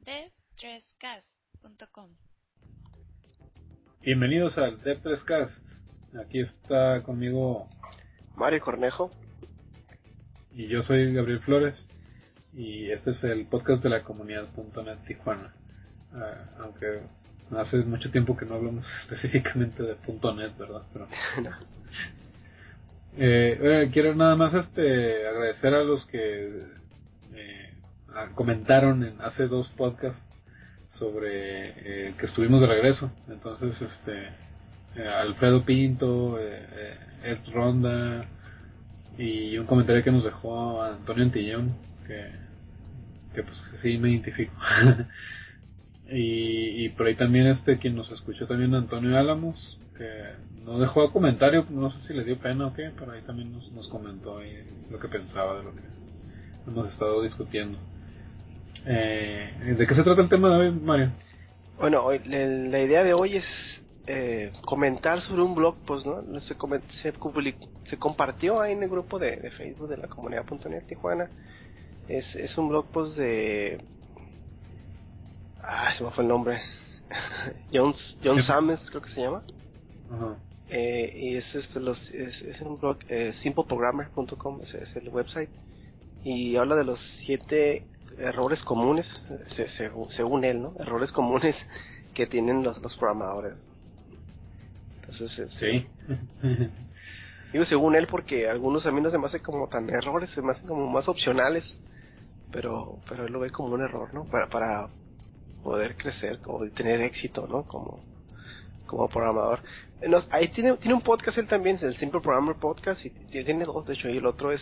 d3cast.com. Bienvenidos al D3Cast. Aquí está conmigo Mario Cornejo. Y yo soy Gabriel Flores. Y este es el podcast de la comunidad.net Tijuana. Aunque hace mucho tiempo que no hablamos específicamente de .net, ¿verdad? Pero quiero nada más agradecer a los que comentaron hace dos podcasts sobre que estuvimos de regreso. Entonces Alfredo Pinto, Ed Ronda y un comentario que nos dejó Antonio Antillón, que pues sí me identifico. y por ahí también quien nos escuchó también, Antonio Álamos, que no dejó comentario, no sé si le dio pena o qué, pero ahí también nos comentó ahí lo que pensaba de lo que hemos estado discutiendo. ¿De qué se trata el tema de hoy, Mario? Bueno, la idea de hoy es comentar sobre un blog post, ¿no? Se compartió ahí en el grupo de Facebook de la comunidad.net Tijuana. Es un blog post de... se me fue el nombre. John Sammons, creo que se llama. Ajá. Y es un blog, simpleprogrammer.com, es el website. Y habla de los 7 errores comunes, según él, ¿no? Errores comunes que tienen los programadores. Entonces, Sí. digo según él porque algunos a mí no se me hacen como tan errores, se me hacen como más opcionales, pero él lo ve como un error, ¿no? Para poder crecer, como tener éxito, ¿no? Como programador. Ahí tiene un podcast él también, el Simple Programmer Podcast, y tiene dos, de hecho, y el otro es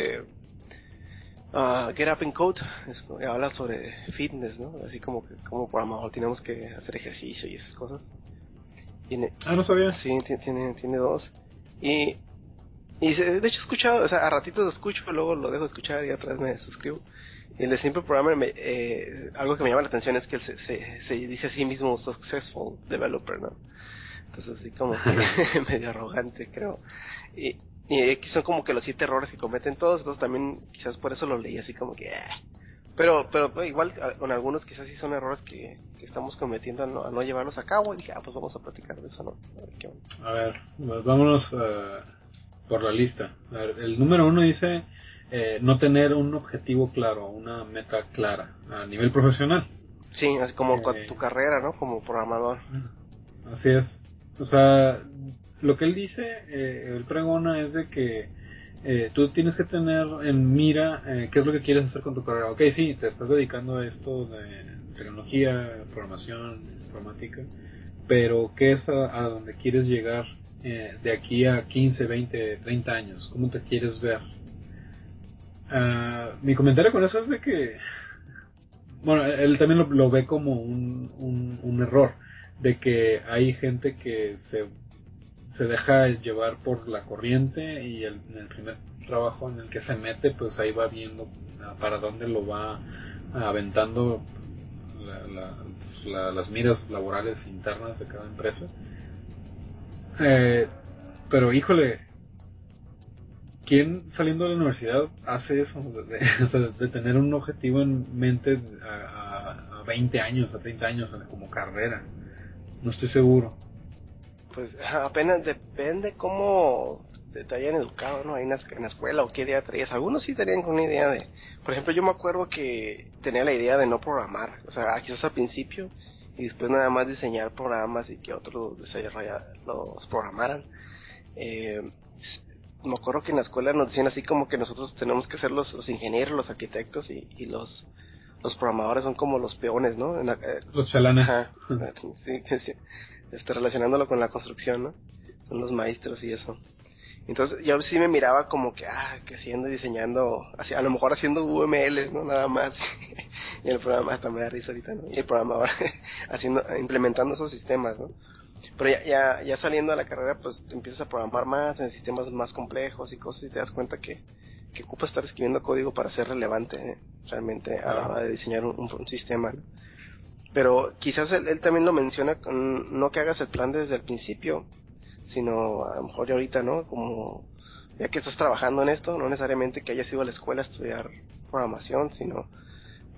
Get Up and Code, habla sobre fitness, ¿no? Así como que como programador tenemos que hacer ejercicio y esas cosas. No sabía. Sí, tiene dos. Y de hecho he escuchado, o sea, a ratitos lo escucho, luego lo dejo de escuchar y otra vez me suscribo. Y el de Simple Programmer, algo que me llama la atención es que él se dice a sí mismo Successful Developer, ¿no? Entonces así como que medio arrogante, creo. Y aquí son como que los 7 errores que cometen todos, entonces también quizás por eso lo leí así como que... Pero igual con algunos quizás sí son errores que estamos cometiendo a no llevarlos a cabo. Y dije, pues vamos a platicar de eso, ¿no? A ver qué onda. A ver, pues vámonos por la lista. A ver, el número 1 dice no tener un objetivo claro, una meta clara a nivel profesional. Sí, así como con tu Eh, carrera, ¿no? Como programador. Así es. O sea, lo que él dice, él pregona es de que tú tienes que tener en mira qué es lo que quieres hacer con tu carrera. Ok, sí, te estás dedicando a esto de tecnología, programación, informática, pero ¿qué es a donde quieres llegar de aquí a 15, 20, 30 años? ¿Cómo te quieres ver? Mi comentario con eso es de que, bueno, él también lo ve como un error, de que hay gente que se deja llevar por la corriente y en el primer trabajo en el que se mete, pues ahí va viendo para dónde lo va aventando las miras laborales internas de cada empresa. Pero híjole, ¿quién saliendo de la universidad hace eso? O sea, de tener un objetivo en mente a 20 años, a 30 años como carrera. No estoy seguro. Pues apenas depende cómo te hayan educado, ¿no? Ahí en la escuela o qué idea traías. Algunos sí tenían una idea de... Por ejemplo, yo me acuerdo que tenía la idea de no programar. O sea, quizás al principio y después nada más diseñar programas y que otros los programaran. Eh, Me acuerdo que en la escuela nos decían así como que nosotros tenemos que ser los ingenieros, los arquitectos y los programadores son como los peones, ¿no? Los chalanes. Ajá, sí, sí, relacionándolo con la construcción, ¿no? Son los maestros y eso. Entonces yo sí me miraba como que haciendo y diseñando, así, a lo mejor haciendo UMLs, ¿no? Nada más. Y el programa hasta me da risa ahorita, ¿no? Y el programa ahora implementando esos sistemas, ¿no? Pero ya saliendo de la carrera, pues empiezas a programar más en sistemas más complejos y cosas y te das cuenta que ocupas estar escribiendo código para ser relevante, realmente a la Claro. hora de diseñar un sistema, ¿no? Pero quizás él también lo menciona, no que hagas el plan desde el principio, sino a lo mejor ya ahorita, ¿no? Como ya que estás trabajando en esto, no necesariamente que hayas ido a la escuela a estudiar programación, sino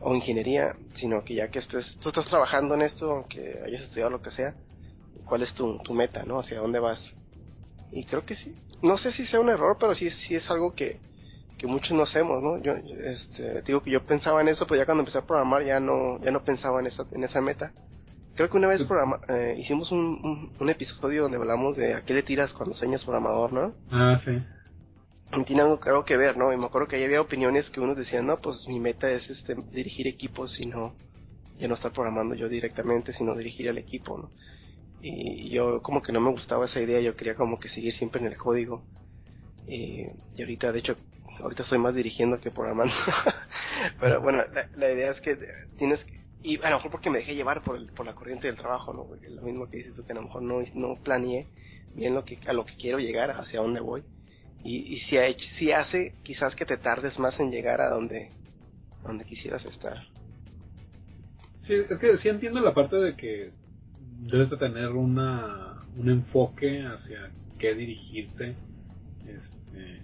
o ingeniería, sino que ya que tú estás trabajando en esto, aunque hayas estudiado lo que sea, ¿cuál es tu meta, no? ¿Hacia dónde vas? Y creo que sí. No sé si sea un error, pero sí es algo que muchos no hacemos, ¿no? Yo, digo que yo pensaba en eso, pero ya cuando empecé a programar ya no pensaba en esa meta. Creo que una vez hicimos un episodio donde hablamos de a qué le tiras cuando sueñas programador, ¿no? Ah, sí. Y tiene algo claro que ver, ¿no? Y me acuerdo que ahí había opiniones que unos decían, no, pues mi meta es dirigir equipos y no, ya no estar programando yo directamente, sino dirigir al equipo, ¿no? Y yo como que no me gustaba esa idea, yo quería como que seguir siempre en el código. Y ahorita, de hecho, ahorita estoy más dirigiendo que programando. Pero bueno, la idea es que tienes que, y a lo mejor porque me dejé llevar por la corriente del trabajo, ¿no? Porque lo mismo que dices tú, que a lo mejor no planeé bien a lo que quiero llegar, hacia dónde voy. Y si hace quizás que te tardes más en llegar a donde quisieras estar. Sí, es que sí entiendo la parte de que debes de tener un enfoque hacia qué dirigirte, este,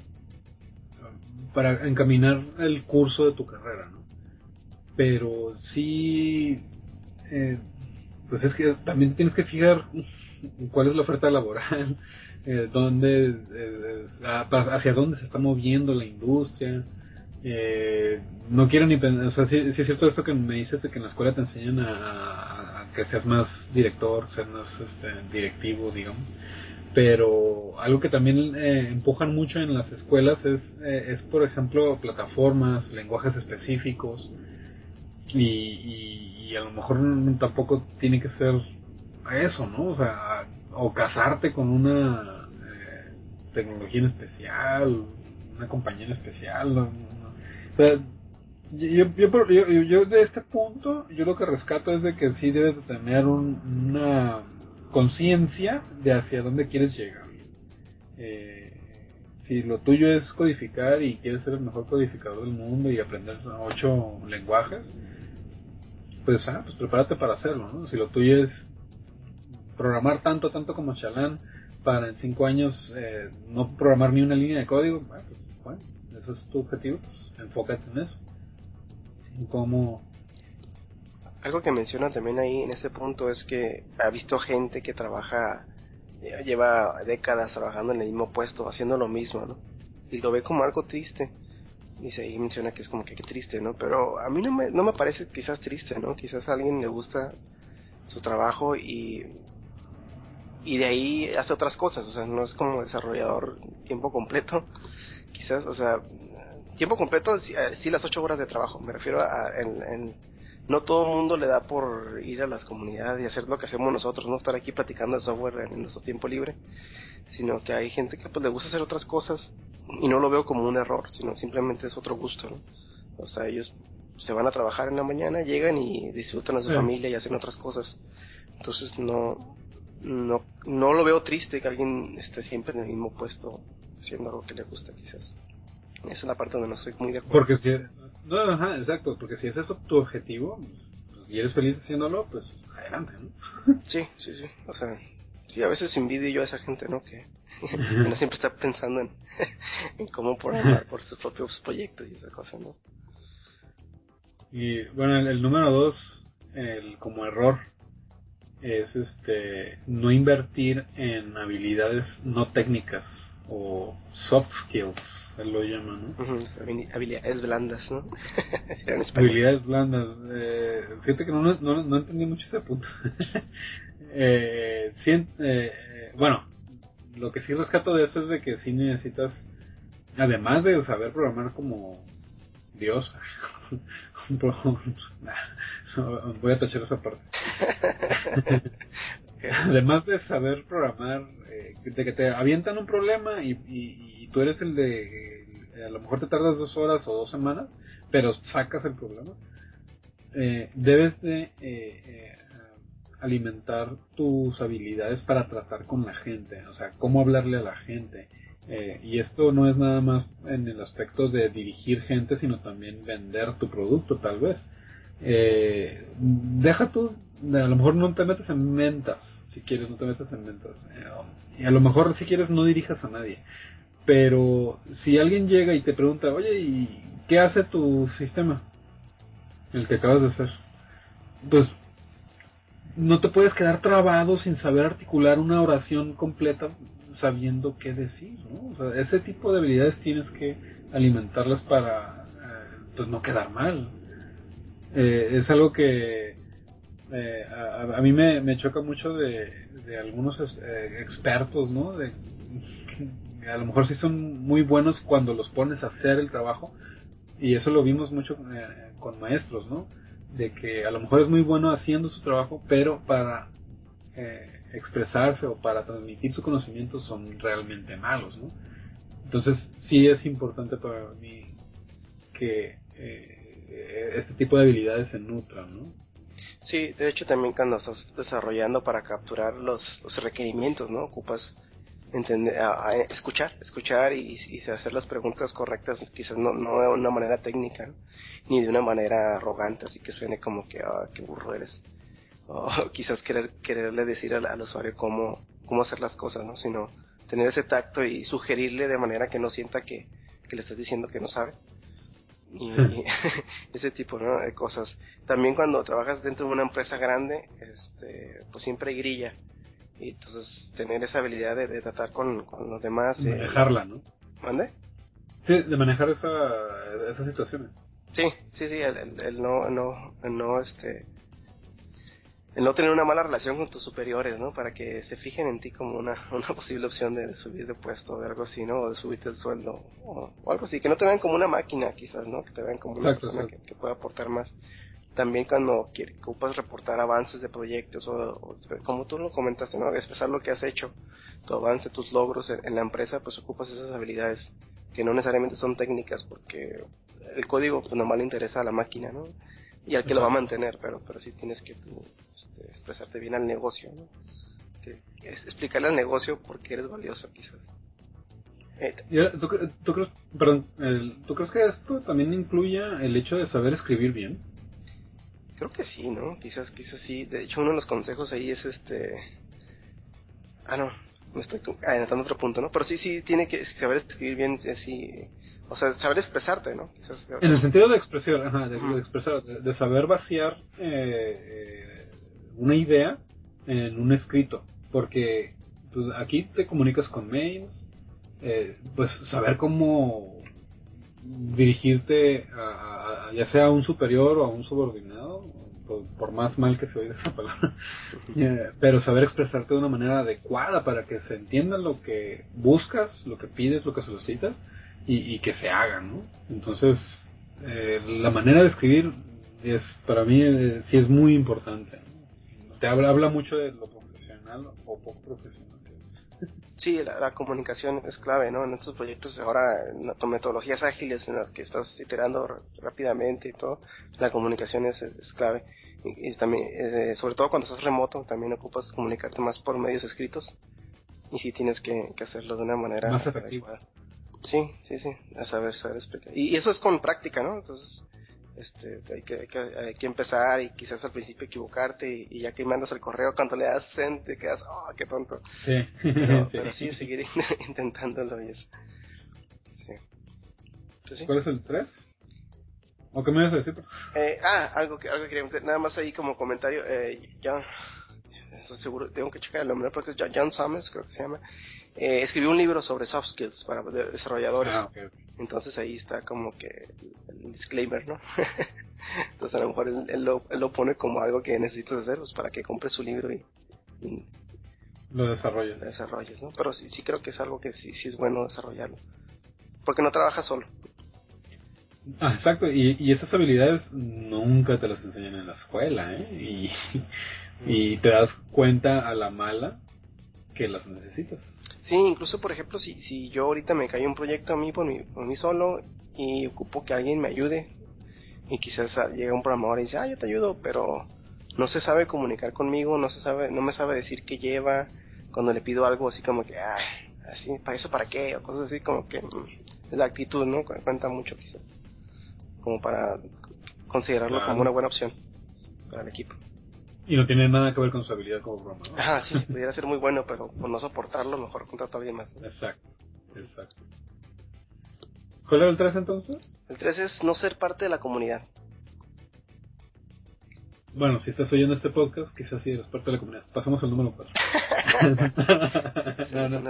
para encaminar el curso de tu carrera, ¿no? Pero sí, eh, pues es que también tienes que fijar cuál es la oferta laboral, hacia dónde se está moviendo la industria. No quiero ni pensar, o sea, sí es cierto esto que me dices de que en la escuela te enseñan a que seas más director, seas más directivo, digamos. Pero algo que también empujan mucho en las escuelas es, por ejemplo, plataformas, lenguajes específicos, y a lo mejor tampoco tiene que ser eso, ¿no? O sea, o casarte con una tecnología en especial, una compañía en especial, o sea, yo de este punto, yo lo que rescato es de que sí debes de tener una conciencia de hacia dónde quieres llegar. Eh, si lo tuyo es codificar y quieres ser el mejor codificador del mundo y aprender 8 lenguajes, pues prepárate para hacerlo, ¿no? Si lo tuyo es programar tanto como Chalán para en 5 años no programar ni una línea de código, bueno, eso es tu objetivo, pues enfócate en eso. En cómo... Algo que menciona también ahí en ese punto es que ha visto gente que lleva décadas trabajando en el mismo puesto, haciendo lo mismo, ¿no? Y lo ve como algo triste. Dice, y menciona que es como que qué triste, ¿no? Pero a mí no me parece quizás triste, ¿no? Quizás a alguien le gusta su trabajo y de ahí hace otras cosas, o sea, no es como desarrollador tiempo completo, quizás, o sea, tiempo completo, sí las 8 horas de trabajo, me refiero no todo el mundo le da por ir a las comunidades y hacer lo que hacemos nosotros, no estar aquí platicando de software en nuestro tiempo libre, sino que hay gente que pues le gusta hacer otras cosas y no lo veo como un error, sino simplemente es otro gusto, ¿no? O sea, ellos se van a trabajar en la mañana, llegan y disfrutan a su familia y hacen otras cosas. Entonces no lo veo triste que alguien esté siempre en el mismo puesto haciendo algo que le gusta quizás. Esa es la parte donde no estoy muy de acuerdo. Porque si... No, ajá, exacto, porque si es eso tu objetivo y eres feliz haciéndolo, pues adelante, ¿no? Sí. O sea, sí, a veces envidio yo a esa gente, ¿no? Que no siempre está pensando en cómo programar por sus propios proyectos y esa cosa, ¿no? Y bueno, el número 2, como error, es no invertir en habilidades no técnicas o soft skills, él lo llama, ¿no? Habilidades blandas, ¿no? Sería en español. Habilidades blandas. Fíjate que no entendí mucho ese punto. Bueno, lo que sí rescato de eso es de que sí necesitas, además de saber programar como Dios, voy a tachar esa parte. Además de saber programar, de que te avientan un problema y tú eres a lo mejor te tardas 2 horas o 2 semanas, pero sacas el problema. Debes de alimentar tus habilidades para tratar con la gente, o sea, cómo hablarle a la gente. Y esto no es nada más en el aspecto de dirigir gente, sino también vender tu producto, tal vez. Deja tú, a lo mejor no te metes en ventas, si quieres, no te metas en ventas. Y a lo mejor, si quieres, no dirijas a nadie. Pero si alguien llega y te pregunta, oye, ¿y qué hace tu sistema? el que acabas de hacer. Pues no te puedes quedar trabado sin saber articular una oración completa sabiendo qué decir, ¿no? O sea, ese tipo de habilidades tienes que alimentarlas para pues no quedar mal. Es algo que a mí me choca mucho de algunos expertos, ¿no? A lo mejor sí son muy buenos cuando los pones a hacer el trabajo, y eso lo vimos mucho con maestros, ¿no? De que a lo mejor es muy bueno haciendo su trabajo, pero para expresarse o para transmitir su conocimiento son realmente malos, ¿no? Entonces sí es importante para mí que este tipo de habilidades se nutran, ¿no? Sí, de hecho también cuando estás desarrollando para capturar los requerimientos, ¿no? Ocupas entender, escuchar y hacer las preguntas correctas, quizás no de una manera técnica, ¿no? Ni de una manera arrogante, así que suene como que, qué burro eres. O quizás quererle decir al usuario cómo hacer las cosas, ¿no? Sino tener ese tacto y sugerirle de manera que no sienta que le estás diciendo que no sabe. Y ese tipo, ¿no?, de cosas. También cuando trabajas dentro de una empresa grande, pues siempre hay grilla, y entonces tener esa habilidad de tratar con los demás, Manejarla, ¿no? ¿mande? Sí, de manejar esas situaciones. Sí, sí, sí, el no tener una mala relación con tus superiores, ¿no? Para que se fijen en ti como una posible opción de subir de puesto o de algo así, ¿no? O de subirte el sueldo o algo así. Que no te vean como una máquina, quizás, ¿no? Que te vean como una Exacto, persona exacto. que pueda aportar más. También cuando que ocupas reportar avances de proyectos o como tú lo comentaste, ¿no? Expresar lo que has hecho, tu avance, tus logros en la empresa, pues ocupas esas habilidades que no necesariamente son técnicas, porque el código pues nomás le interesa a la máquina, ¿no? Y al que lo va a Exacto. mantener, pero sí tienes que tú expresarte bien al negocio, ¿no? Que explicarle al negocio por qué eres valioso, quizás. Y ahora, ¿tú crees, perdón, ¿tú crees que esto también incluya el hecho de saber escribir bien? Creo que sí, ¿no? Quizás sí. De hecho, uno de los consejos ahí es no, me estoy adelantando otro punto, ¿no? Pero sí tiene que saber escribir bien, sí, o sea, saber expresarte, ¿no? Quizás. En el sentido de expresión, ajá, de Ujú. expresar, de saber vaciar una idea en un escrito, porque pues, aquí te comunicas con mails, pues saber cómo dirigirte ya sea a un superior o a un subordinado, por más mal que se oiga esa palabra, pero saber expresarte de una manera adecuada para que se entienda lo que buscas, lo que pides, lo que solicitas y que se haga, ¿no? Entonces, la manera de escribir es para mí sí es muy importante, ¿no? Te habla mucho de lo profesional o poco profesional que es. Sí, la comunicación es clave, ¿no? En estos proyectos ahora, con metodologías ágiles en las que estás iterando rápidamente y todo, la comunicación es clave. Y también, sobre todo cuando estás remoto, también ocupas comunicarte más por medios escritos y sí tienes que hacerlo de una Más manera efectivo. adecuada. Sí, a saber explicar. Y eso es con práctica, ¿no? Entonces, hay que empezar y quizás al principio equivocarte y ya que mandas el correo, cuando le das send, te quedas, oh, qué tonto. Sí, Pero sí, sí. seguir intentándolo y eso. Sí. Pues sí. ¿Cuál es el 3? ¿O qué me ibas a decir? Algo que quería meter, nada más ahí como comentario, John, estoy seguro, tengo que checar el nombre, porque es John Summers, creo que se llama, escribió un libro sobre soft skills para desarrolladores. Ah, ok, ok. Entonces ahí está como que el disclaimer, ¿no? Entonces a lo mejor él lo pone como algo que necesitas hacer, pues para que compres su libro y Lo desarrollas. lo desarrolles, ¿no? Pero sí creo que es algo que sí es bueno desarrollarlo, porque no trabajas solo. Ah, exacto, y esas habilidades nunca te las enseñan en la escuela, ¿eh? Y te das cuenta a la mala que las necesitas. Sí, incluso por ejemplo, si yo ahorita me cae un proyecto a mí por mí solo y ocupo que alguien me ayude y quizás llega un programador y dice, yo te ayudo, pero no se sabe comunicar conmigo, no me sabe decir qué lleva, cuando le pido algo así como que, así, ¿para eso para qué? O cosas así como que la actitud, ¿no? Cuenta mucho quizás, como para considerarlo como una Claro. buena opción para el equipo. Y no tiene nada que ver con su habilidad como programador. Ajá, sí, pudiera ser muy bueno, pero por no soportarlo, mejor contrato a alguien más, ¿no? Exacto, exacto. ¿Cuál era el 3 entonces? El 3 es no ser parte de la comunidad. Bueno, si estás oyendo este podcast, quizás sí eres parte de la comunidad. Pasamos al número 4. No, no.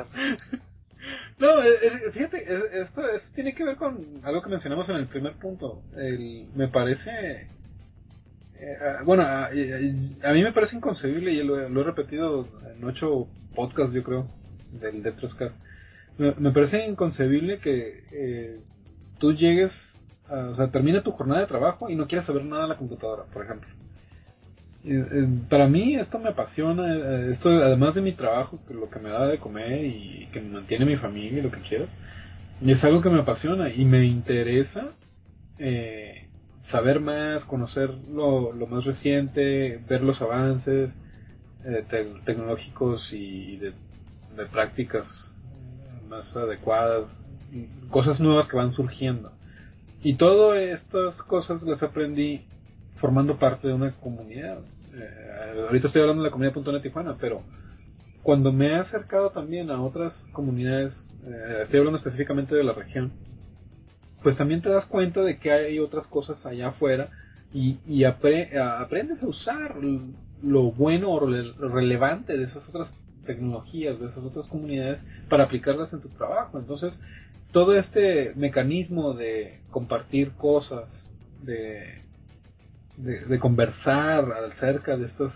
No, fíjate, esto tiene que ver con algo que mencionamos en el primer punto. Me parece... bueno, a mí me parece inconcebible, y lo he repetido en 8 podcasts, yo creo, del Detroscast. Me parece inconcebible que tú llegues, o sea, termine tu jornada de trabajo y no quieras saber nada de la computadora, por ejemplo. Para mí esto me apasiona, esto además de mi trabajo, que lo que me da de comer y que me mantiene mi familia y lo que quiero, y es algo que me apasiona y me interesa saber más, conocer lo más reciente, ver los avances tecnológicos y de prácticas más adecuadas, cosas nuevas que van surgiendo. Y todas estas cosas las aprendí formando parte de una comunidad. Ahorita estoy hablando de la comunidad.net Tijuana, pero cuando me he acercado también a otras comunidades, estoy hablando específicamente de la región, pues también te das cuenta de que hay otras cosas allá afuera y aprendes a usar lo bueno o lo relevante de esas otras tecnologías, de esas otras comunidades para aplicarlas en tu trabajo. Entonces, todo este mecanismo de compartir cosas, de, de conversar acerca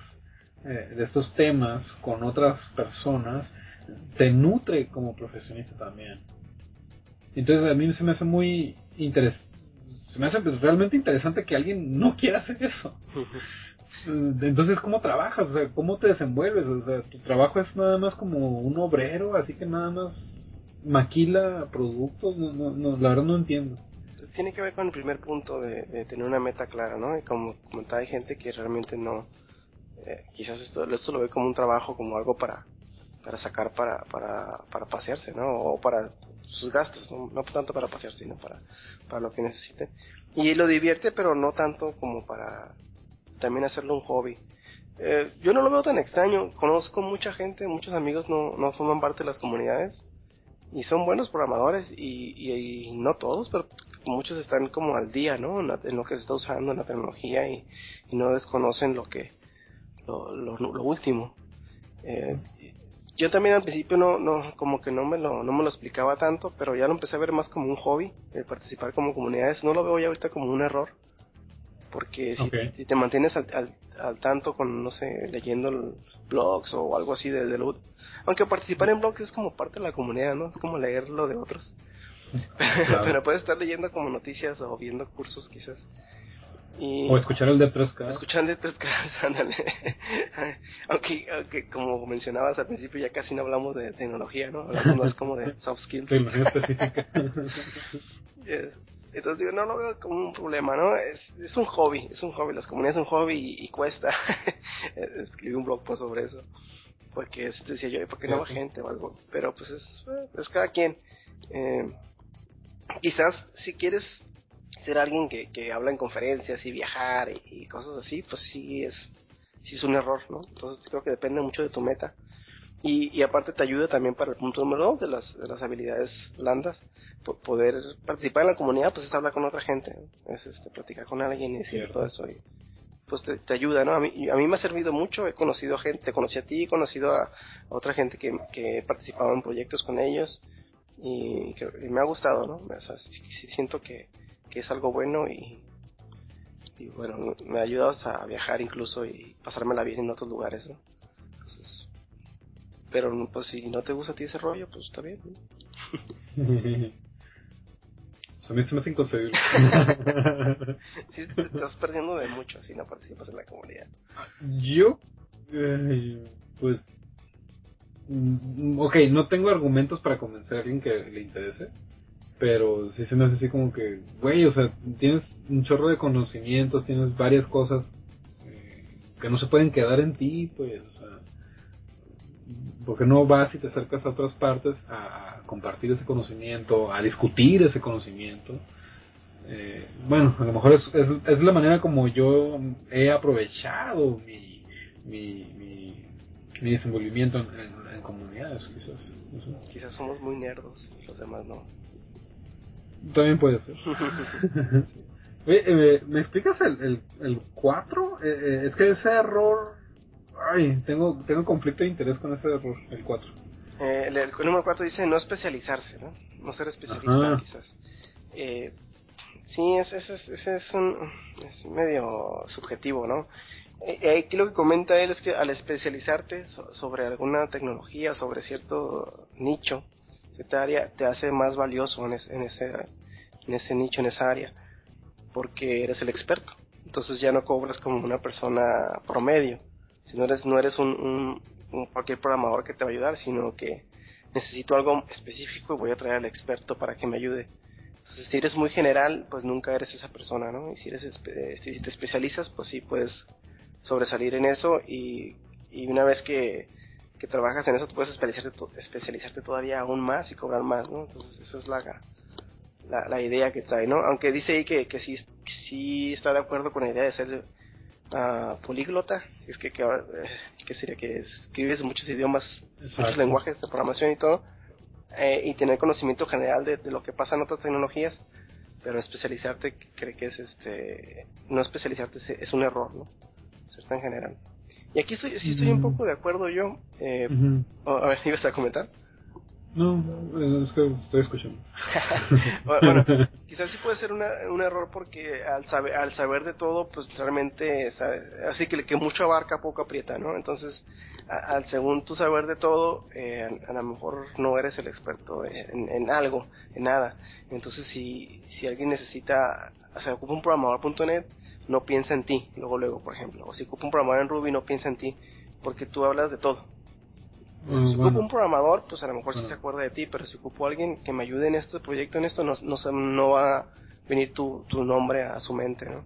de estos temas con otras personas, te nutre como profesionista también. Entonces a mí se me hace muy se me hace realmente interesante que alguien no quiera hacer eso. Entonces, ¿cómo trabajas? O sea, ¿cómo te desenvuelves? O sea, tu trabajo es nada más como un obrero, así que nada más maquila productos. No, la verdad no entiendo. Tiene que ver con el primer punto de tener una meta clara, ¿no? Y como comentaba, hay gente que realmente no, quizás esto lo ve como un trabajo, como algo para sacar para pasearse, ¿no? O para sus gastos, no tanto para pasearse, sino para lo que necesite. Y lo divierte, pero no tanto como para también hacerlo un hobby. Yo no lo veo tan extraño, conozco mucha gente, muchos amigos no forman parte de las comunidades y son buenos programadores y no todos, pero muchos están como al día, ¿no? En lo que se está usando en la tecnología y no desconocen lo último. Eh, yo también al principio como que no me lo explicaba tanto, pero ya lo empecé a ver más como un hobby, el participar como comunidades. No lo veo ya ahorita como un error, porque Okay. si te mantienes al tanto con, no sé, leyendo blogs o algo así aunque participar en blogs es como parte de la comunidad, ¿no? Es como leer lo de otros. Claro. Pero puedes estar leyendo como noticias o viendo cursos quizás. O Y escuchar el de 3K. escuchando estas cosas, ándale. aunque como mencionabas al principio ya casi no hablamos de tecnología, ¿no? Hablamos más como de soft skills. Tecnología específica. Yes. Entonces digo, no lo veo como un problema, ¿no? Es un hobby, las comunidades son un hobby y cuesta. Escribí un blog post sobre eso, porque decía yo, ¿por qué no va Cierto. gente o algo? Pero pues es cada quien. Eh, Quizás si quieres ser alguien que habla en conferencias y viajar y cosas así, pues sí es un error, ¿no? Entonces creo que depende mucho de tu meta. Y aparte te ayuda también para el punto número 2 de las habilidades blandas. Poder participar en la comunidad, pues es hablar con otra gente, ¿no? Es platicar con alguien y decirle todo Cierto. eso. Y pues te ayuda, ¿no? A mí me ha servido mucho, he conocido gente, te conocí a ti, he conocido a otra gente que he participado en proyectos con ellos y me ha gustado, ¿no? O sea, sí siento que es algo bueno y bueno, me ha ayudado hasta a viajar incluso y pasármela bien en otros lugares, ¿no? Entonces, pero pues si no te gusta a ti ese rollo, pues está bien, ¿no? A mí se me hace inconcebible. Sí, te estás perdiendo de mucho si no participas en la comunidad. Yo, pues, ok, no tengo argumentos para convencer a alguien que le interese, pero sí se me hace así como que, güey, o sea, tienes un chorro de conocimientos, tienes varias cosas que no se pueden quedar en ti, pues, o sea, porque no vas y te acercas a otras partes a compartir ese conocimiento, a discutir ese conocimiento. Bueno, a lo mejor es la manera como yo he aprovechado mi desenvolvimiento en comunidades, quizás. No sé. Quizás somos muy nerdos y los demás no. También puede ser. Sí. Oye, ¿me explicas el 4? Es que ese error... Ay, tengo conflicto de interés con ese error, el 4. El número 4 dice no especializarse, ¿no? No ser especialista, Ajá. quizás. Eh, sí, ese es medio subjetivo, ¿no? Aquí lo que comenta él es que al especializarte sobre alguna tecnología, sobre cierto nicho, cierta área, te hace más valioso en ese nicho, en esa área, porque eres el experto. Entonces ya no cobras como una persona promedio. Si no eres un cualquier programador que te va a ayudar, sino que necesito algo específico y voy a traer al experto para que me ayude. Entonces, si eres muy general, pues nunca eres esa persona, ¿no? Y si te especializas, pues sí puedes sobresalir en eso y una vez que trabajas en eso, tú puedes especializarte todavía aún más y cobrar más, ¿no? Entonces, esa es la idea que trae, ¿no? Aunque dice ahí que sí está de acuerdo con la idea de ser políglota, es que ahora, que sería que escribes muchos idiomas, muchos Exacto. lenguajes de programación y todo, y tener conocimiento general de lo que pasa en otras tecnologías, pero especializarte cree que es no especializarte es un error, ¿no? Ser tan general. Y aquí sí estoy un Mm, poco de acuerdo yo. ujú. A ver, ¿ibas a comentar? No, es que estoy escuchando. Bueno, quizás sí puede ser un error porque al saber de todo, pues realmente, así que mucho abarca, poco aprieta, ¿no? Entonces, al según tu saber de todo, a lo mejor no eres el experto en algo, en nada. Entonces, si alguien necesita, o sea, ocupa un programador.net, no piensa en ti, luego, por ejemplo. O si ocupa un programador en Ruby, no piensa en ti, porque tú hablas de todo. Si ocupo un Bueno, programador, pues a lo mejor sí se bueno. acuerda de ti, pero si ocupo a alguien que me ayude en este proyecto, en esto, no va a venir tu nombre a su mente, ¿no?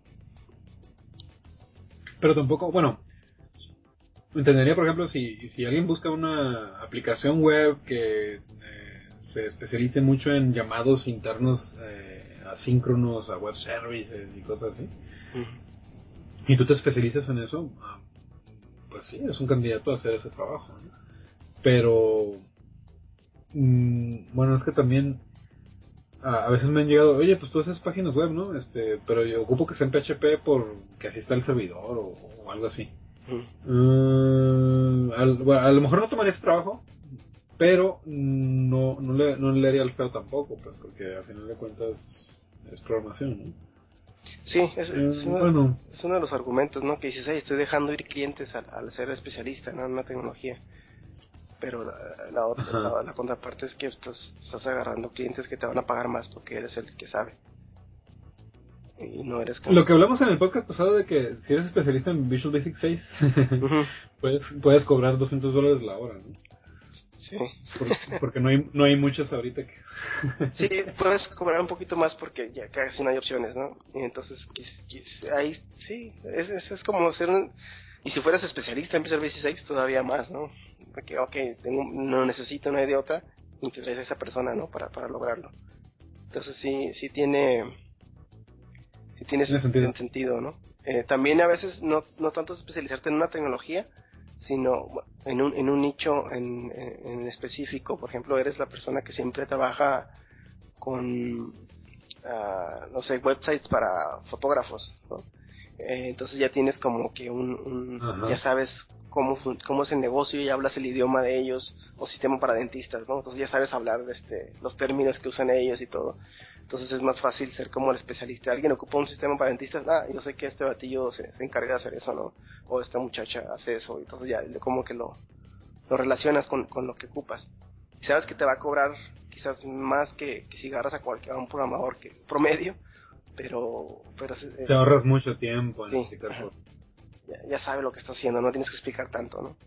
Pero tampoco, bueno, entendería, por ejemplo, si alguien busca una aplicación web que se especialice mucho en llamados internos asíncronos a web services y cosas así, Ujú. y tú te especializas en eso, pues sí, es un candidato a hacer ese trabajo, ¿no? Pero, bueno, es que también a veces me han llegado, oye, pues tú haces páginas web, ¿no? Pero yo ocupo que sea en PHP porque así está el servidor o algo así. Ujú. Bueno, a lo mejor no tomaría ese trabajo, pero no le haría el feo tampoco, pues porque al final de cuentas es programación, ¿no? Sí, Bueno, es uno de los argumentos, ¿no? Que dices, hey, estoy dejando ir clientes al ser especialista, ¿no? En una tecnología. Pero ajá. la contraparte es que estás agarrando clientes que te van a pagar más porque eres el que sabe. Y no eres como... Lo que hablamos en el podcast pasado de que si eres especialista en Visual Basic 6, Ujú. puedes cobrar $200 la hora, ¿no? Sí. Porque no hay muchas ahorita que... Sí, puedes cobrar un poquito más porque ya casi no hay opciones, ¿no? Y entonces, ahí sí, es como ser un... Y si fueras especialista en Visual Basic 6, todavía más, ¿no? Porque, ok, no necesito, no hay de otra, y te traes a esa persona, ¿no? Para lograrlo. Entonces sí tiene Tiene sentido. sentido, ¿no? También a veces no tanto especializarte en una tecnología, sino en un nicho en específico. Por ejemplo, eres la persona que siempre trabaja con, no sé, websites para fotógrafos, ¿no? Entonces ya tienes como que ya Ajá. sabes cómo es el negocio y hablas el idioma de ellos, o sistema para dentistas, ¿no? Entonces ya sabes hablar de los términos que usan ellos y todo. Entonces es más fácil ser como el especialista. Alguien ocupa un sistema para dentistas, yo sé que este batillo se encarga de hacer eso, ¿no? O esta muchacha hace eso, entonces ya como que lo relacionas con lo que ocupas. Y sabes que te va a cobrar quizás más que si agarras a un programador que promedio, pero Te ahorras mucho tiempo en sí, explicar ajá, cosas. ya sabe lo que está haciendo, no tienes que explicar tanto, ¿no?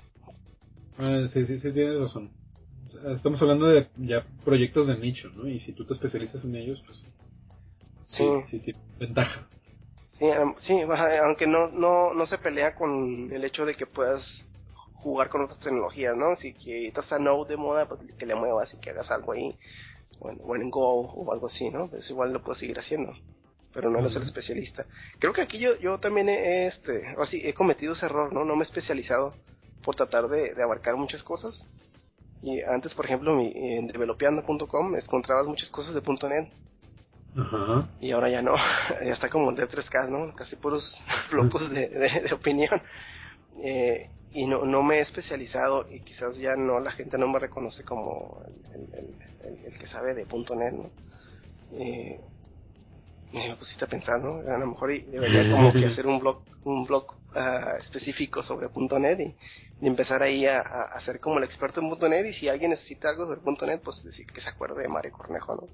Sí, tienes razón. O sea, estamos hablando de ya proyectos de nicho, ¿no? Y si tú te especializas en ellos, pues Sí, sí tiene ventaja. sí, ajá, aunque no se pelea con el hecho de que puedas jugar con otras tecnologías, ¿no? Si que está Node de moda, pues que le muevas y que hagas algo ahí, o en Go o algo así, ¿no? Pues igual lo puedes seguir haciendo, pero no eres el Ajá. especialista. Creo que aquí yo también o así, he cometido ese error, ¿no? No me he especializado por tratar de abarcar muchas cosas. Y antes, por ejemplo, en developeando.com encontrabas muchas cosas de .NET Ajá. Y ahora ya no, ya está como el de 3K, ¿no? Casi puros blogposts de opinión. Y no me he especializado y quizás ya no, la gente no me reconoce como el que sabe de .NET, ¿no? Y me pusiste a pensar, ¿no? A lo mejor debería como que hacer un blog específico sobre .NET y empezar ahí a hacer como el experto en .NET, y si alguien necesita algo sobre .NET, pues decir que se acuerde de Mario Cornejo, ¿no?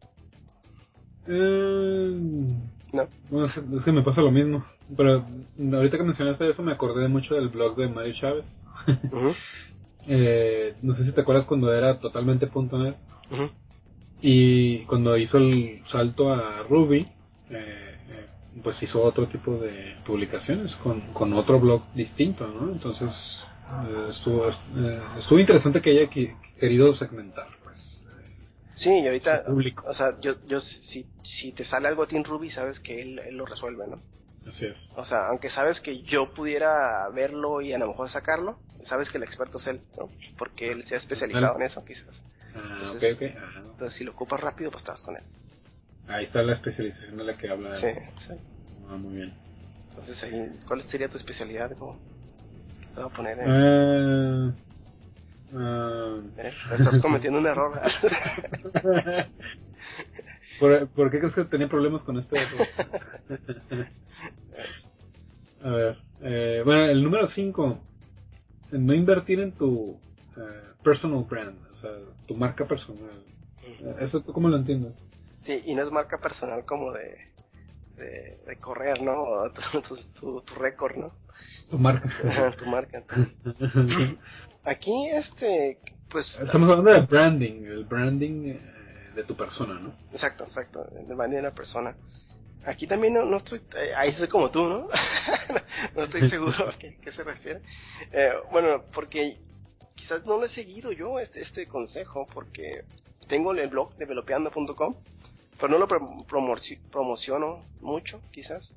No. No, es que me pasa lo mismo. Pero ahorita que mencionaste eso me acordé mucho del blog de Mario Chávez. Uh-huh. No sé si te acuerdas cuando era totalmente .NET. Uh-huh. Y cuando hizo el salto a Ruby, pues hizo otro tipo de publicaciones con otro blog distinto, ¿no? Entonces estuvo interesante que haya querido segmentar, pues, Sí, y su ahorita, público. o sea, yo si te sale algo a ti en Ruby, sabes que él lo resuelve, ¿no? Así es. O sea, aunque sabes que yo pudiera verlo y a lo mejor sacarlo, sabes que el experto es él, ¿no? Porque él se ha especializado en eso, quizás. Ok, Entonces, ok. entonces si lo ocupas rápido, pues estás con él. Ahí está la especialización de la que habla Sí, él. sí. Muy bien. Entonces, ahí, ¿cuál sería tu especialidad? ¿Cómo te voy a poner en...? Ah, ah. Estás cometiendo un error. ¿Por qué crees que tenía problemas con este error? A ver, bueno, el número 5, no invertir en tu personal brand, o sea, tu marca personal. ¿Eso tú cómo lo entiendes? Sí, y no es marca personal como de correr, ¿no? O tu récord, ¿no? Tu marca. Tu marca. Aquí, pues... Estamos hablando de branding, el branding de tu persona, ¿no? Exacto, de manera persona. Aquí también no estoy, ahí soy como tú, ¿no? No estoy seguro a qué se refiere. Bueno, porque quizás no lo he seguido yo, este consejo, porque tengo el blog developeando.com, pero no lo promociono mucho, quizás.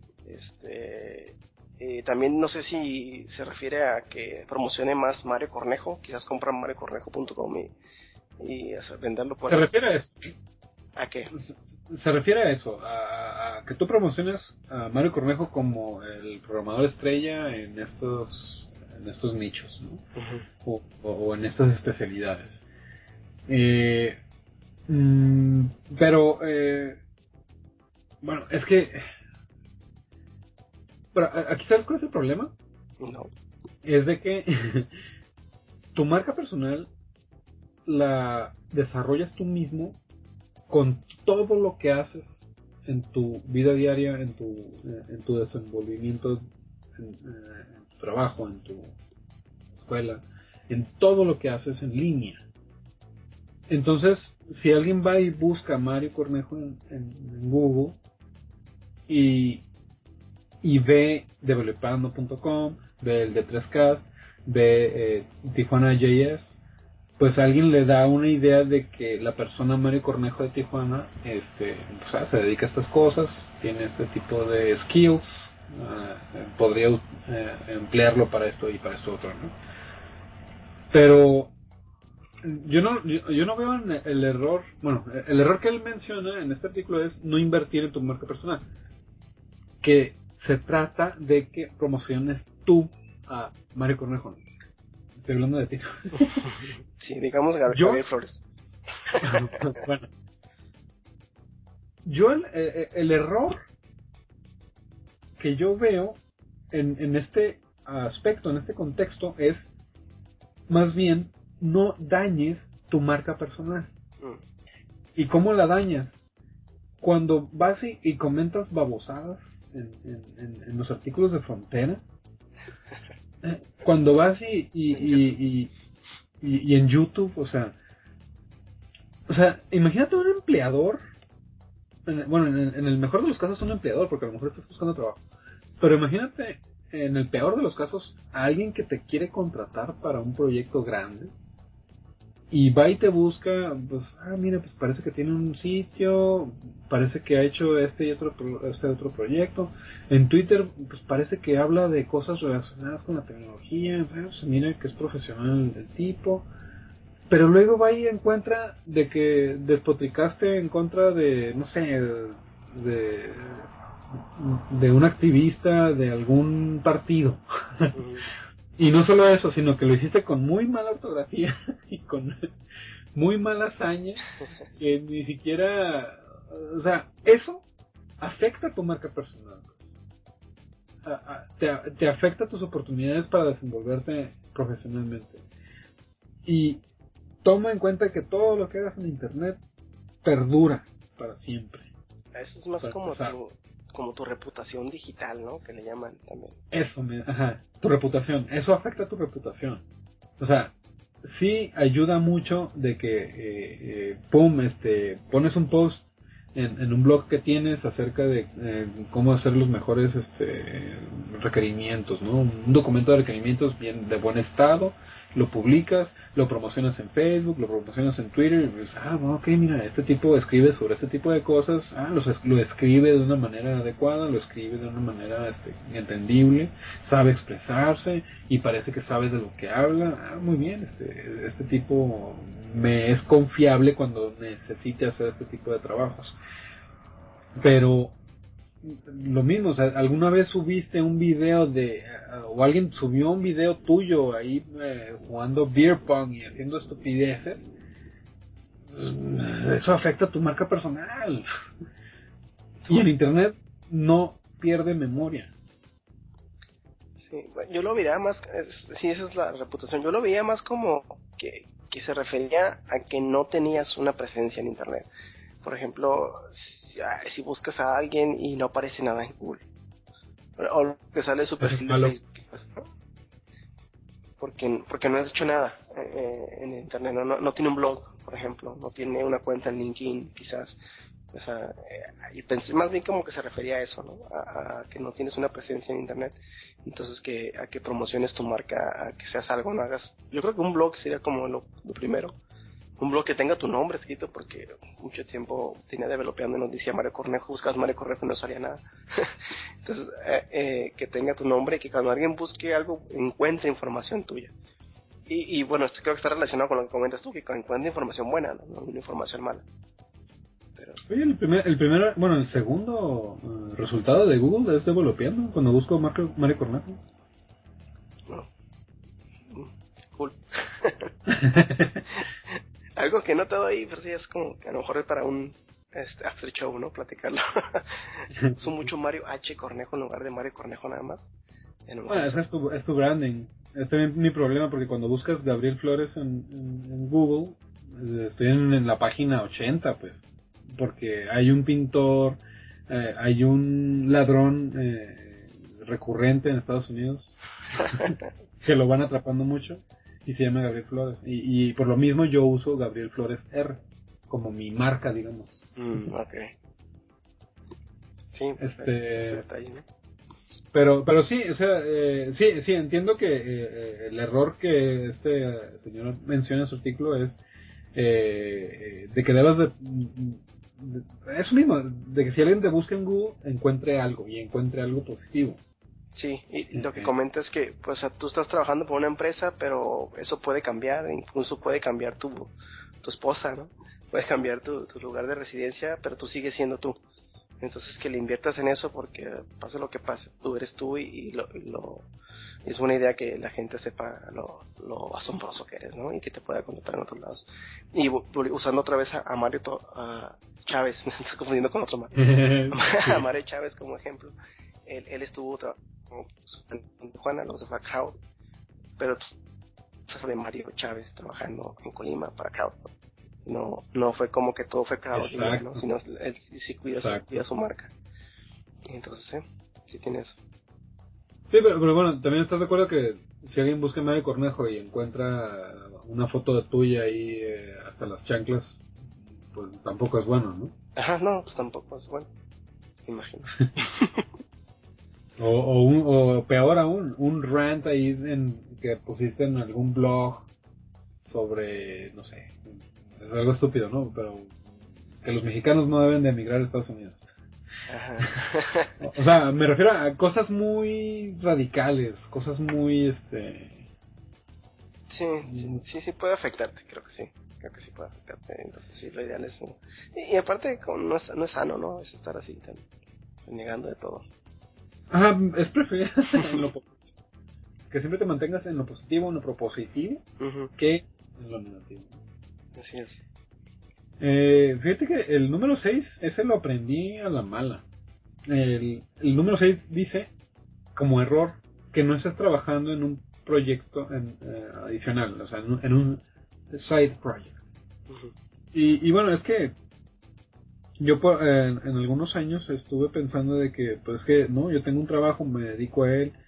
También no sé si se refiere a que promocione más Mario Cornejo, quizás comprar mariocornejo.com y venderlo por Se ahí. refiere a eso. ¿A qué? Se refiere a eso, a que tú promociones a Mario Cornejo como el programador estrella en estos nichos, ¿no? O en estas especialidades. Eh, mm, pero, bueno, es que pero aquí sabes cuál es el problema, No. es de que tu marca personal la desarrollas tú mismo con todo lo que haces en tu vida diaria, en tu desenvolvimiento, en tu trabajo, en tu escuela, en todo lo que haces en línea. Entonces, si alguien va y busca Mario Cornejo en Google y, y ve developando.com, ve el de 3K, ve Tijuana JS, pues alguien le da una idea de que la persona Mario Cornejo de Tijuana o sea, se dedica a estas cosas, tiene este tipo de skills, podría emplearlo para esto y para esto otro, ¿no? Pero yo no veo el error, bueno, el error que él menciona en este artículo es no invertir en tu marca personal, que se trata de que promociones tú a Mario Cornejo, ¿no? Estoy hablando de ti. Sí, digamos Yo, Gabriel Flores. bueno, yo el error que yo veo en este aspecto, en este contexto, es más bien no dañes tu marca personal. ¿Y cómo la dañas? Cuando vas y comentas babosadas en los artículos de Frontera, cuando vas y en YouTube, o sea, imagínate un empleador, bueno, en el mejor de los casos un empleador, porque a lo mejor estás buscando trabajo, pero imagínate en el peor de los casos a alguien que te quiere contratar para un proyecto grande y va y te busca, pues, mira, pues parece que tiene un sitio, parece que ha hecho este otro proyecto. En Twitter, pues parece que habla de cosas relacionadas con la tecnología, pues, mira que es profesional el tipo. Pero luego va y encuentra de que despotricaste en contra de, no sé, de un activista de algún partido. Y no solo eso, sino que lo hiciste con muy mala ortografía y con muy mala hazaña, que ni siquiera, o sea, eso afecta a tu marca personal. Te afecta tus oportunidades para desenvolverte profesionalmente. Y toma en cuenta que todo lo que hagas en internet perdura para siempre. Eso es más como tu reputación digital, ¿no? Que le llaman también. Eso, tu reputación, eso afecta a tu reputación. O sea, sí ayuda mucho de que, pones un post en un blog que tienes acerca de cómo hacer los mejores requerimientos, ¿no? Un documento de requerimientos bien de buen estado, lo publicas, lo promocionas en Facebook, lo promocionas en Twitter, y dices, bueno, ok, mira, este tipo escribe sobre este tipo de cosas, lo escribe de una manera adecuada, lo escribe de una manera entendible, sabe expresarse y parece que sabe de lo que habla, muy bien, este tipo me es confiable cuando necesite hacer este tipo de trabajos. Pero lo mismo, o sea, alguna vez subiste un video o alguien subió un video tuyo ahí jugando beer pong y haciendo estupideces, eso afecta a tu marca personal. Y en internet no pierde memoria. Sí, yo lo veía más, sí, esa es la reputación, yo lo veía más como que se refería a que no tenías una presencia en internet. Por ejemplo, si buscas a alguien y no aparece nada en Google, o que sale su perfil de Facebook, pues, ¿no? Porque no has hecho nada en internet, no tiene un blog, por ejemplo, no tiene una cuenta en LinkedIn, quizás. O sea, y pensé más bien como que se refería a eso, ¿no? A que no tienes una presencia en internet, entonces a que promociones tu marca, a que seas algo, no hagas. Yo creo que un blog sería como lo primero, un blog que tenga tu nombre escrito, porque mucho tiempo tenía developando y nos decía Mario Cornejo, buscabas Mario Cornejo y no salía nada. Entonces, que tenga tu nombre y que cuando alguien busque algo encuentre información tuya. Y bueno, esto creo que está relacionado con lo que comentas tú, que encuentre información buena, no una información mala. Pero... Oye, el segundo resultado de Google es developeando cuando busco Mario Cornejo. No. Cool. Algo que no te doy, pero sí es como que a lo mejor es para un after show, ¿no? Platicarlo. Uso mucho Mario H. Cornejo en lugar de Mario Cornejo nada más. Bueno, ese es tu branding. Este es mi problema porque cuando buscas Gabriel Flores en Google, estoy en la página 80, pues. Porque hay un pintor, hay un ladrón recurrente en Estados Unidos que lo van atrapando mucho y se llama Gabriel Flores. Y por lo mismo yo uso Gabriel Flores R como mi marca, digamos. Ok. Sí, ese detalle, ¿no? Pero sí, o sea, sí, entiendo que el error que señor menciona en su artículo es de que debas de eso mismo, de que si alguien te busca en Google, encuentre algo y encuentre algo positivo. Sí, y lo que comenta es que pues tú estás trabajando por una empresa, pero eso puede cambiar, incluso puede cambiar tu esposa, ¿no? Puede cambiar tu lugar de residencia, pero tú sigues siendo tú. Entonces que le inviertas en eso porque pase lo que pase, tú eres tú y es buena idea que la gente sepa lo asombroso que eres, ¿no? Y que te pueda contratar en otros lados. Y usando otra vez a Mario Chávez, me estoy confundiendo con otro Mario. A Mario Chávez como ejemplo. Él estuvo en Tijuana, los de Crowd, pero de Mario Chávez trabajando en Colima para Crowd. No fue como que todo fue Crowd y ya, ¿no? Sino él sí cuida su marca. Entonces, sí tiene eso. Sí, pero bueno, también estás de acuerdo que si alguien busca Mario Cornejo y encuentra una foto de tuya ahí hasta las chanclas, pues tampoco es bueno, ¿no? Ajá, no, pues tampoco es bueno, imagino. o peor aún, un rant ahí que pusiste en algún blog sobre, no sé, es algo estúpido, ¿no? Pero que los mexicanos no deben de emigrar a Estados Unidos. Ajá. O sea, me refiero a cosas muy radicales, cosas muy, Sí puede afectarte, creo que sí puede afectarte, entonces sí, lo ideal es no. Y aparte no es sano, ¿no? Es estar así tan renegando de todo. Ajá, es preferible que siempre te mantengas en lo positivo, en lo propositivo, que en lo negativo. Así es. Fíjate que el número 6, ese lo aprendí a la mala. El número 6 dice, como error, que no estés trabajando en un proyecto adicional, o sea, en un side project. Y bueno, es que yo en algunos años estuve pensando de que, pues que, no, yo tengo un trabajo, me dedico a él,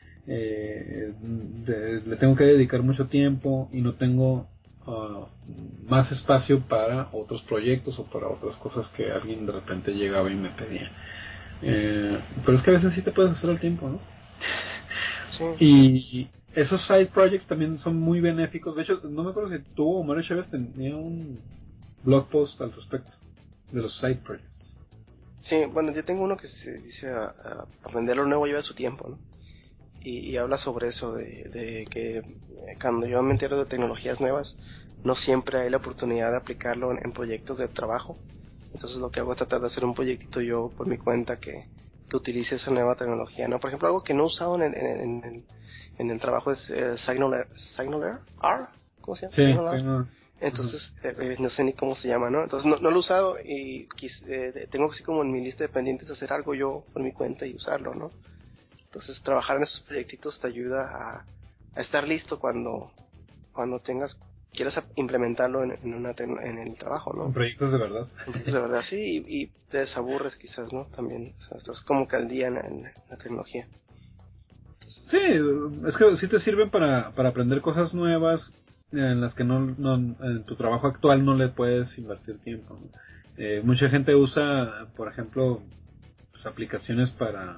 le tengo que dedicar mucho tiempo y no tengo más espacio para otros proyectos o para otras cosas que alguien de repente llegaba y me pedía. Pero es que a veces sí te puedes hacer el tiempo, ¿no? Sí. Y esos side projects también son muy benéficos. De hecho, no me acuerdo si tú o Mario Chávez tenía un blog post al respecto de los side projects. Sí, bueno, yo tengo uno que se dice a aprender lo nuevo lleva su tiempo, ¿no? Y habla sobre eso, de que cuando yo me entero de tecnologías nuevas, no siempre hay la oportunidad de aplicarlo en proyectos de trabajo. Entonces lo que hago es tratar de hacer un proyectito yo por mi cuenta que utilice esa nueva tecnología, ¿no? Por ejemplo, algo que no he usado en el trabajo es Signal R, ¿cómo se llama? Sí, Signal R. tengo. Entonces, no sé ni cómo se llama, ¿no? Entonces no lo he usado y tengo así como en mi lista de pendientes hacer algo yo por mi cuenta y usarlo, ¿no? Entonces trabajar en esos proyectitos te ayuda a estar listo cuando quieras implementarlo en el trabajo, ¿no? En proyectos de verdad. En proyectos de verdad, sí, y te desaburres quizás, ¿no? También, o sea, estás como que al día en la tecnología. Sí, es que sí te sirven para aprender cosas nuevas en las que en tu trabajo actual no le puedes invertir tiempo, ¿no? Mucha gente usa, por ejemplo, pues, aplicaciones para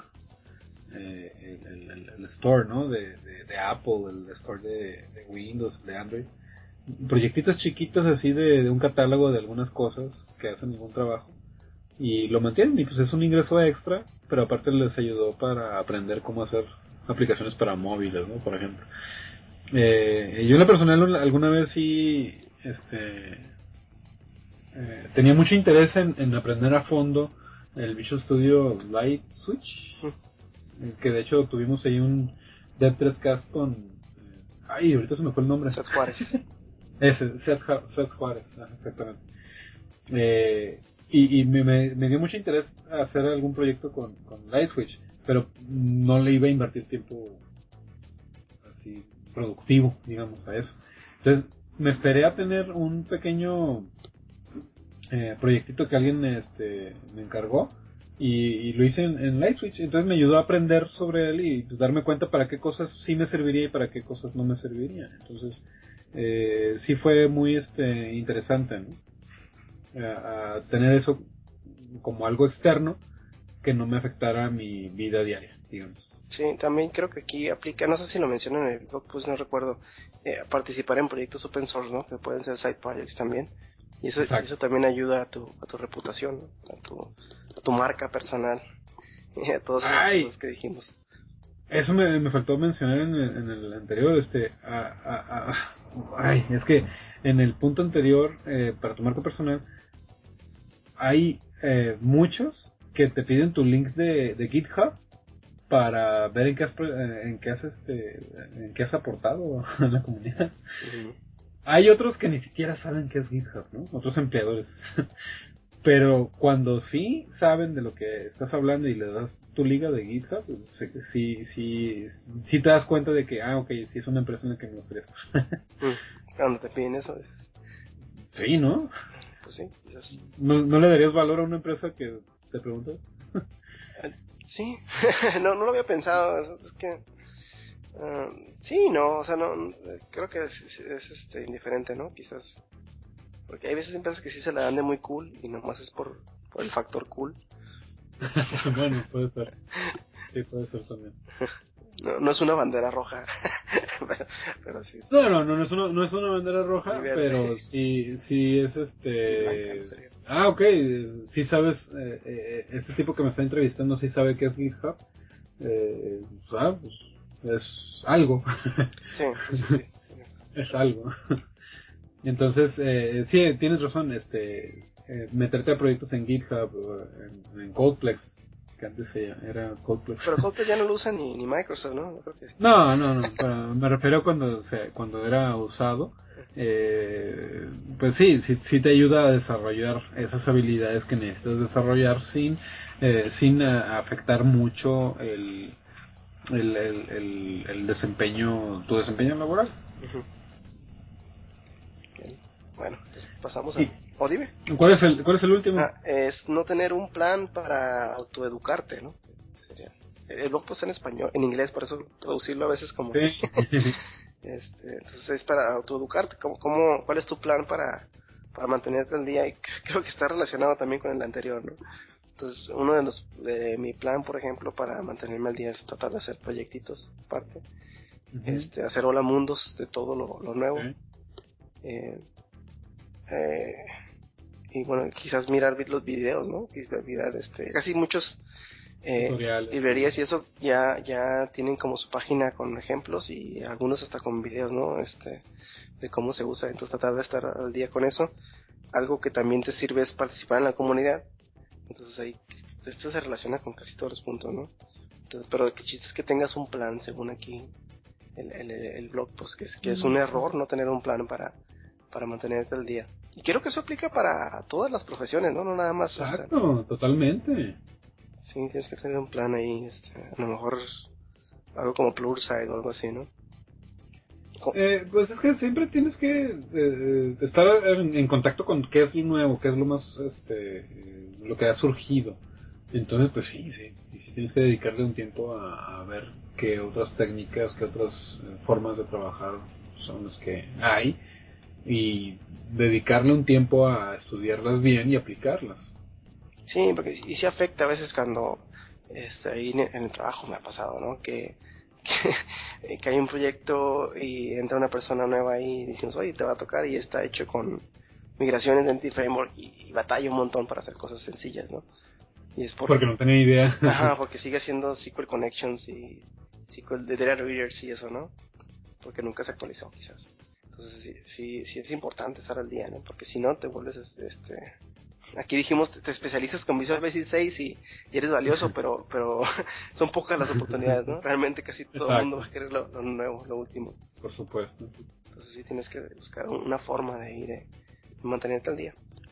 el store, ¿no? De Apple, el store de Windows, de Android. Proyectitos chiquitos así de un catálogo de algunas cosas que hacen algún trabajo y lo mantienen y pues es un ingreso extra, pero aparte les ayudó para aprender cómo hacer aplicaciones para móviles, ¿no? Por ejemplo. Yo en lo personal alguna vez sí tenía mucho interés en aprender a fondo el Visual Studio Light Switch, que de hecho tuvimos ahí un Dev3Cast con ay, ahorita se me fue el nombre. Seth Juárez. Ese, Seth Juárez, exactamente. Y me dio mucho interés hacer algún proyecto con Lightswitch, pero no le iba a invertir tiempo así productivo, digamos, a eso. Entonces me esperé a tener un pequeño proyectito que alguien me encargó y lo hice en Lightswitch. Entonces me ayudó a aprender sobre él y pues, darme cuenta para qué cosas sí me serviría y para qué cosas no me serviría. Entonces sí fue muy interesante, ¿no? A tener eso como algo externo que no me afectara mi vida diaria, digamos. Sí, también creo que aquí aplica, no sé si lo mencionan en el blog, pues no recuerdo, participar en proyectos open source, ¿no? Que pueden ser side projects también. Y eso también ayuda a tu reputación, ¿no? A tu marca personal, y a todas esas cosas que dijimos. Eso me faltó mencionar en el anterior, es que en el punto anterior, para tu marca personal, hay muchos que te piden tu link de GitHub para ver en qué has aportado a la comunidad. Hay otros que ni siquiera saben qué es GitHub, ¿no? Otros empleadores. Pero cuando sí saben de lo que estás hablando y le das tu liga de GitHub, pues, sí te das cuenta de que, ok, sí es una empresa en la que me gustaría estar. Cuando te piden eso, dices, Sí, ¿no? pues sí, dices, ¿No le darías valor a una empresa que te pregunta? sí, no lo había pensado, es que, sí, no, o sea, no, creo que es indiferente, ¿no? Quizás, porque hay veces empresas que sí se la dan de muy cool y nomás es por el factor cool. Bueno, puede ser. Sí, puede ser también. No es una bandera roja, pero sí. No es una bandera Ni roja, verde. pero sí es Ni blanca, no sería. Ok, sí sabes, este tipo que me está entrevistando sí sabe qué es GitHub. Pues es algo. Sí. es algo. Entonces, sí, tienes razón, meterte a proyectos en GitHub o en Codeplex, que antes era Codeplex. Pero Coldplay ya no lo usa ni Microsoft, ¿no? Yo creo que sí. No, pero me refiero cuando era usado, pues sí te ayuda a desarrollar esas habilidades que necesitas desarrollar sin afectar mucho el desempeño, tu desempeño laboral. Ujú. Ok. Bueno, entonces pasamos ¿Y a... ¿O dime? cuál es el último? Es no tener un plan para autoeducarte, ¿no? Sería... El blog post en español, en inglés, por eso traducirlo a veces como que... Sí. entonces es para autoeducarte. ¿Cuál es tu plan para mantenerte al día? Y creo que está relacionado también con el anterior, ¿no? Entonces, uno de mi plan, por ejemplo, para mantenerme al día es tratar de hacer proyectitos aparte, Ujú. hacer hola mundos de todo lo nuevo, Ok. eh, eh, y bueno, quizás mirar los videos, ¿no? Quizás mirar, casi muchos Tutoriales. librerías y eso ya tienen como su página con ejemplos y algunos hasta con videos, ¿no? De cómo se usa, entonces tratar de estar al día con eso. Algo que también te sirve es participar en la comunidad, entonces ahí esto se relaciona con casi todos los puntos, ¿no? Entonces, pero el chiste es que tengas un plan, según aquí el blog, pues que es un error no tener un plan para mantenerte al día. Y creo que eso aplica para todas las profesiones, ¿no? No nada más Exacto, totalmente. sí, tienes que tener un plan ahí, a lo mejor algo como Plurside o algo así, ¿no? Co- Pues es que siempre tienes que estar en contacto con qué es lo nuevo, qué es lo más, lo que ha surgido. Entonces, pues sí tienes que dedicarle un tiempo a ver qué otras técnicas, qué otras formas de trabajar son las que hay y dedicarle un tiempo a estudiarlas bien y aplicarlas. Sí, porque y sí afecta a veces cuando ahí en el trabajo me ha pasado, ¿no? Que hay un proyecto y entra una persona nueva ahí y decimos, oye, te va a tocar y está hecho con migraciones de Entity Framework y batalla un montón para hacer cosas sencillas, ¿no? Y es Porque no tenía idea. ajá, porque sigue haciendo SQL Connections y SQL de Data Readers y eso, ¿no? Porque nunca se actualizó, quizás. Entonces sí es importante estar al día, ¿no? Porque si no te vuelves, aquí dijimos, te especializas con Visual Basic 6 y eres valioso, pero son pocas las oportunidades, ¿no? Realmente casi todo el mundo va Exacto, a querer lo nuevo, lo último. por supuesto. Entonces sí tienes que buscar una forma de mantenerte al día.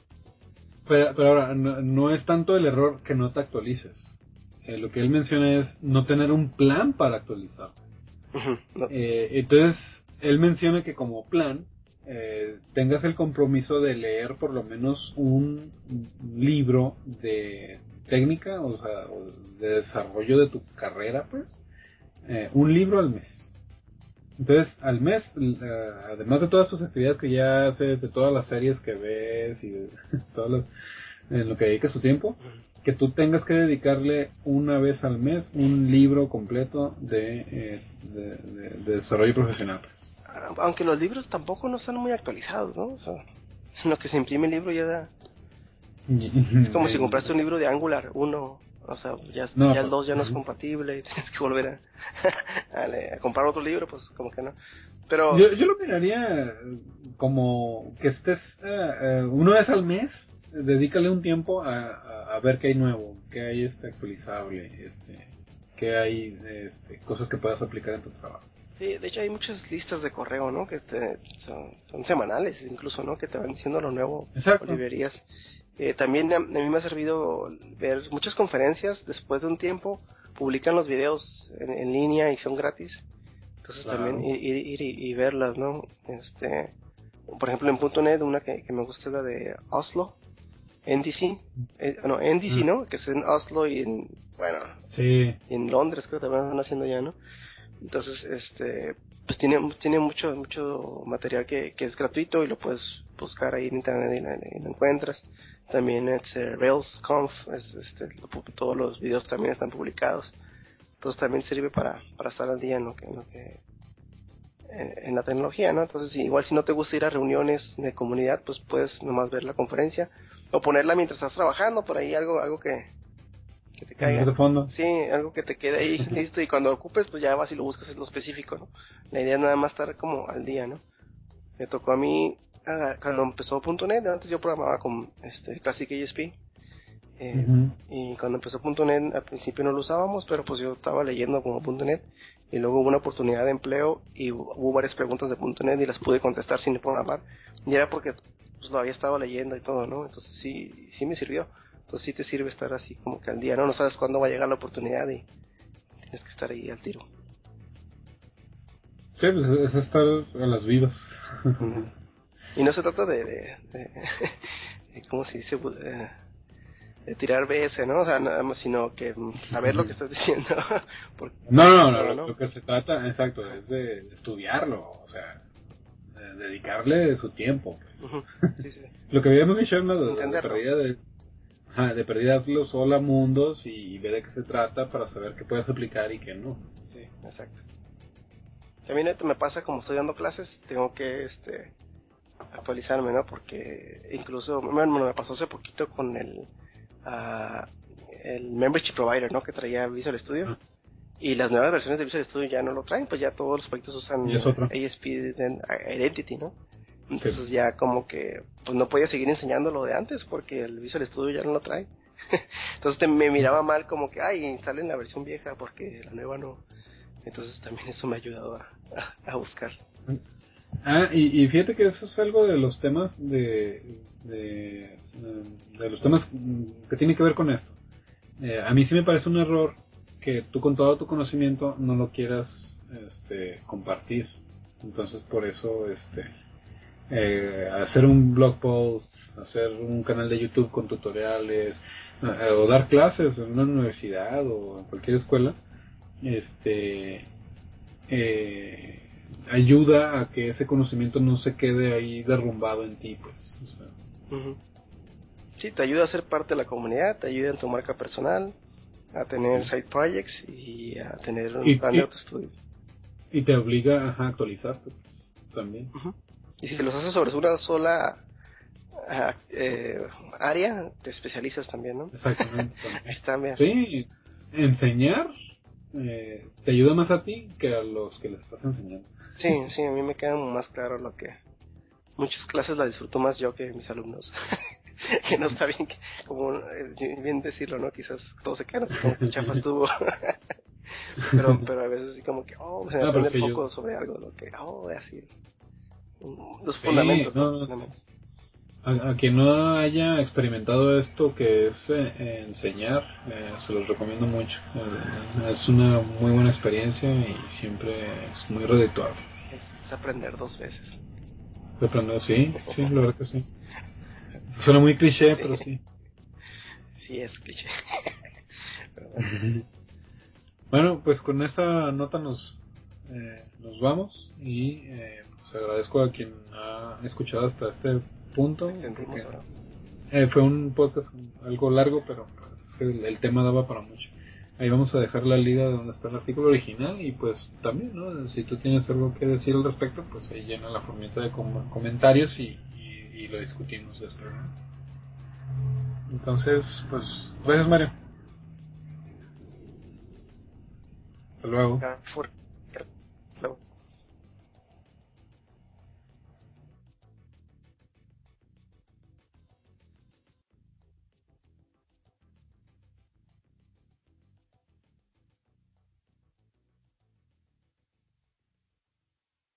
Pero ahora, no es tanto el error que no te actualices. Lo que él menciona es no tener un plan para actualizar. Ujú, no, Entonces, él menciona que como plan, tengas el compromiso de leer por lo menos un libro de técnica, o sea, o de desarrollo de tu carrera, pues, un libro al mes. Entonces, al mes, además de todas tus actividades que ya haces, de todas las series que ves y de todas las, en lo que dedicas tu tiempo, que tú tengas que dedicarle una vez al mes un libro completo de desarrollo profesional. Pues. aunque los libros tampoco no están muy actualizados, ¿no? O sea, en lo que se imprime el libro es como si compraste un libro de Angular 1, o sea, No, ya el pues, 2 ya no es compatible y tienes que volver a comprar otro libro, pues como que no. Pero, yo lo miraría como que estés una vez al mes, dedícale un tiempo a ver qué hay nuevo, qué hay actualizable, qué hay cosas que puedas aplicar en tu trabajo. sí, de hecho hay muchas listas de correo, ¿no? Que son semanales incluso, ¿no? Que te van diciendo lo nuevo o Exacto. librerías. También a mí me ha servido ver muchas conferencias después de un tiempo, publican los videos en línea y son gratis. Entonces también Claro. ir y verlas, ¿no? Por ejemplo en .NET una que me gusta es la de Oslo, NDC, no, NDC, Ah, ¿no? Que es en Oslo y bueno, sí. y en Londres creo que también están haciendo ya, ¿no? Entonces, pues tiene mucho material que es gratuito y lo puedes buscar ahí en internet y lo encuentras. También RailsConf, todos los videos también están publicados. Entonces también sirve para estar al día en la tecnología, ¿no? Entonces igual si no te gusta ir a reuniones de comunidad, pues puedes nomás ver la conferencia o ponerla mientras estás trabajando, por ahí algo que te Poner caiga. de fondo. Sí, algo que te quede ahí listo y cuando lo ocupes pues ya vas y lo buscas en lo específico, ¿no? La idea es nada más estar como al día, ¿no? Me tocó a mí cuando empezó .NET. Antes yo programaba con Classic ASP. Y cuando empezó .NET, al principio no lo usábamos, pero pues yo estaba leyendo como .NET, y luego hubo una oportunidad de empleo y hubo varias preguntas de .NET y las pude contestar sin programar, y era porque pues lo había estado leyendo y todo, ¿no? Entonces sí me sirvió. Entonces sí te sirve estar así como que al día, ¿no? No sabes cuándo va a llegar la oportunidad y tienes que estar ahí al tiro. Sí, pues es estar a las vivas. Y no se trata de ¿cómo se dice? De tirar BS, ¿no? O sea, nada más, sino que saber lo que estás diciendo. No, ¿no? lo que se trata, exacto, es de estudiarlo, o sea, de dedicarle su tiempo. Pues. Sí. Lo que habíamos dicho en de Entenderlo. perdida de perdida hazlo sola mundos y ve de qué se trata para saber qué puedes aplicar y qué no. Sí, exacto. También esto me pasa como estoy dando clases, tengo que actualizarme, ¿no? Porque incluso, bueno, me pasó hace poquito con el membership provider, ¿no? Que traía Visual Studio. Ah, Y las nuevas versiones de Visual Studio ya no lo traen, pues ya todos los proyectos y usan es otro. ASP Identity, ¿no? Sí. Entonces ya como que pues no podía seguir enseñando lo de antes porque el Visual Studio ya no lo trae. Entonces me miraba mal como que, ay, instalen la versión vieja porque la nueva no. Entonces también eso me ha ayudado a buscar. Y fíjate que eso es algo de los temas de los temas que tienen que ver con esto. A mí sí me parece un error que tú con todo tu conocimiento no lo quieras compartir. Entonces por eso hacer un blog post, hacer un canal de YouTube con tutoriales, o dar clases en una universidad o en cualquier escuela, eh, ayuda a que ese conocimiento no se quede ahí derrumbado en ti, pues. O sea. Uh-huh. Sí, te ayuda a ser parte de la comunidad, te ayuda en tu marca personal, a tener side projects y a tener un plan de y, autoestudio. y te obliga a actualizarte pues, también. Uh-huh. Y si los haces sobre una sola área, te especializas también, ¿no? Exactamente, Ahí también. está, mira. Sí, enseñar te ayuda más a ti que a los que les estás enseñando. Sí, a mí me queda más claro lo que... Muchas clases las disfruto más yo que mis alumnos. Que no está bien, como bien decirlo, ¿no? Quizás todos se quedan así como que chafa estuvo. pero a veces así como que, se me No, pero prende es el que foco yo... sobre algo, lo que, así. Los Sí, fundamentos, ¿no? no, Fundamentos. a quien no haya experimentado esto que es enseñar, se los recomiendo mucho. Es una muy buena experiencia y siempre es muy redituable. Es aprender dos veces. De plano, sí, la verdad que sí. Suena muy cliché, Sí, pero sí. sí es cliché. Pero bueno. Bueno, pues con esa nota nos vamos y pues agradezco a quien ha escuchado hasta este punto, Extendimos porque ahora. fue un podcast algo largo, pero pues, es que el tema daba para mucho. Ahí vamos a dejar la liga de donde está el artículo original y pues también, ¿no? Si tú tienes algo que decir al respecto, pues ahí llena la formita de comentarios y lo discutimos después, ¿no? Entonces, pues, gracias Mario. Hasta luego. Fuerte.